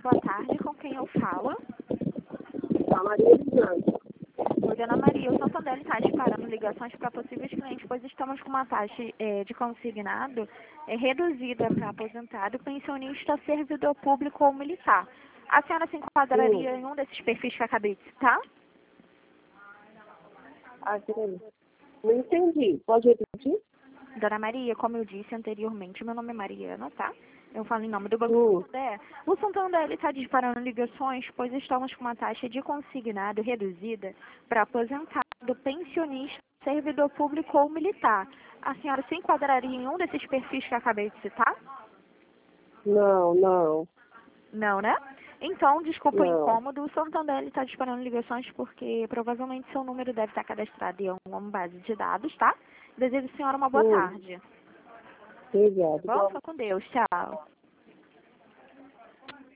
boa tarde. Com quem eu falo? A Maria Lisandro. Oi, Dona Maria, o Santander está disparando ligações para possíveis clientes, pois estamos com uma taxa de consignado reduzida para aposentado, pensionista, servidor público ou militar. A senhora se enquadraria em um desses perfis que eu acabei de citar? Peraí. Não entendi. Pode repetir? Dona Maria, como eu disse anteriormente, meu nome é Mariana, tá? Eu falo em nome do Banco Santander. O Santander está disparando ligações, pois estamos com uma taxa de consignado reduzida para aposentado, pensionista, servidor público ou militar. A senhora se enquadraria em um desses perfis que eu acabei de citar? Não. Não, né? Então, desculpa o Não. incômodo, o Santander está disparando ligações porque provavelmente seu número deve estar cadastrado em alguma base de dados, tá? Desejo a senhora uma boa tarde. Obrigada. Bom, fica com Deus. Tchau.